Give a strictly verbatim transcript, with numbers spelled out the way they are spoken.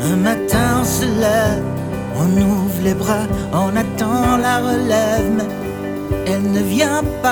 Un matin on se lève, on ouvre les bras, on attend la relève, mais elle ne vient pas.